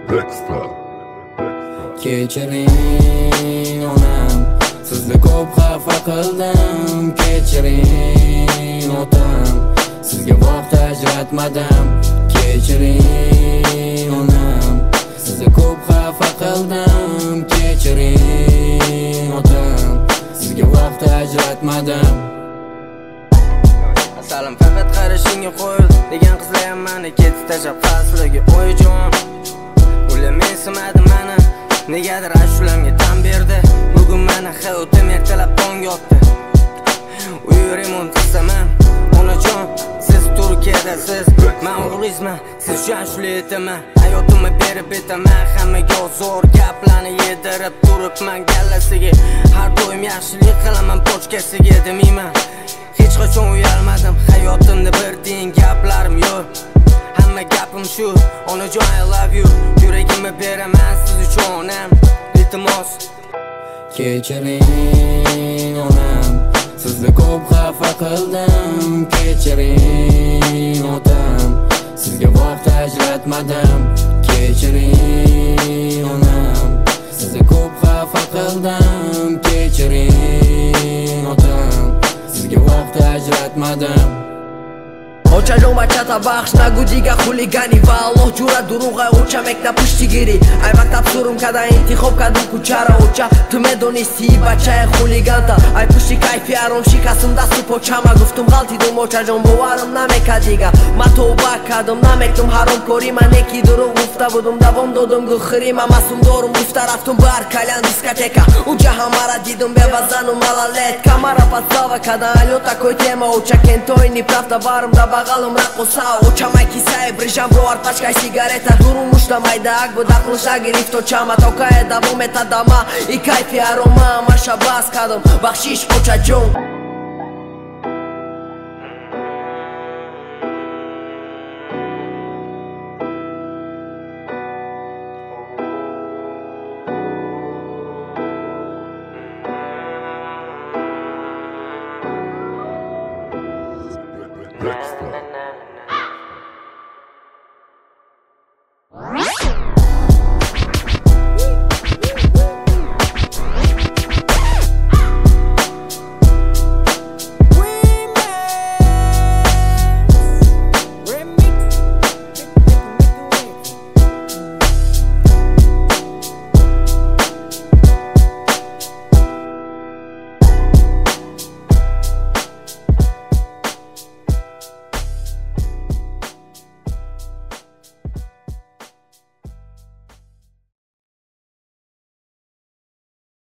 Kechiring onam, sizni ko'p xafa qildim. Kechiring otam, sizga vaqt ajratmadim. Kechiring onam, sizni ko'p xafa qildim. Kechiring otam, sizga vaqt ajratmadim. Asalim faqat qarashingga qo'yil degan qizlayam mani ketdi tashlab fasliga o'yjon. Ular mensimadi mani, negadir ashulamga tan berdi. Bugun mani hayotim ertalab tong yotdi. Uy remont qilaman, onajon, siz Turkiyadasiz, men o'g'lizman, siz shunday etaman. Hayotimni berib betaman, hammaga zo'r gaplarni yedirib turibman gallasiga. Har doim yaxshilik qilaman pochkasiga demayman. Hech qachon uyalmadim, hayotimda bir tiyin gaplarim yo'q. Hamma gapim shu, onajon I love you. Yuragimni beraman siz uchun onam, iltimos. Kechiring onam, sizni ko'p xafa qildim. Kechiring otam, sizga vaqt ajratmadim. Kechiring onam, sizni ko'p xafa qildim. Kechiring otam, sizga vaqt ajratmadim. Ochajon bachata baxsh nagudiga xuligani va Alloh jura durug'a ocha maktab pushtigiri. Ay maktab surum kada intixob kadum kuchara ocha tu medonisti bachaya xuliganta. Ay pushti kayfi arom shikastum dastu pochama guftum g'altidum ochajon bovarim namekadiga. Man tavba kadum namektum harom kori man neki durug gufta budum davom dodum gukhiri man masum dorum gufta raftum bar kalyan diskoteka. Unja hamara didum bevazanu malalet kamara patsava kada alyo takoy tema ocha kentoyni pravda barim da Bagalım rakosa, očama kisaj, brižam brovar, pačkaj cigareta, duru mušta majda, akbo da klša girif točama, toka je da vometa dama, I kajfi aroma, maša bas kadom, bakšiš očađom.